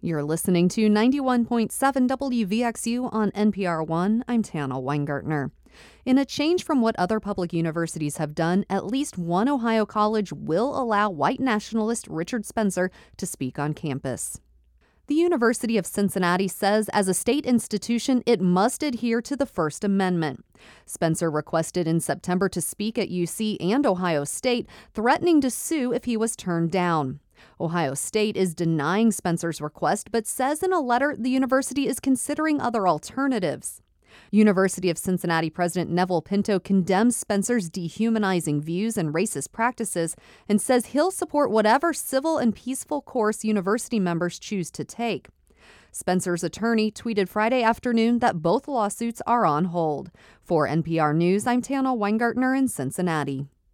You're listening to 91.7 WVXU on NPR One. I'm Tana Weingartner. In a change from what other public universities have done, at least one Ohio college will allow white nationalist Richard Spencer to speak on campus. The University of Cincinnati says as a state institution, it must adhere to the First Amendment. Spencer requested in September to speak at UC and Ohio State, threatening to sue if he was turned down. Ohio State is denying Spencer's request, but says in a letter the university is considering other alternatives. University of Cincinnati President Neville Pinto condemns Spencer's dehumanizing views and racist practices and says he'll support whatever civil and peaceful course university members choose to take. Spencer's attorney tweeted Friday afternoon that both lawsuits are on hold. For NPR News, I'm Tana Weingartner in Cincinnati.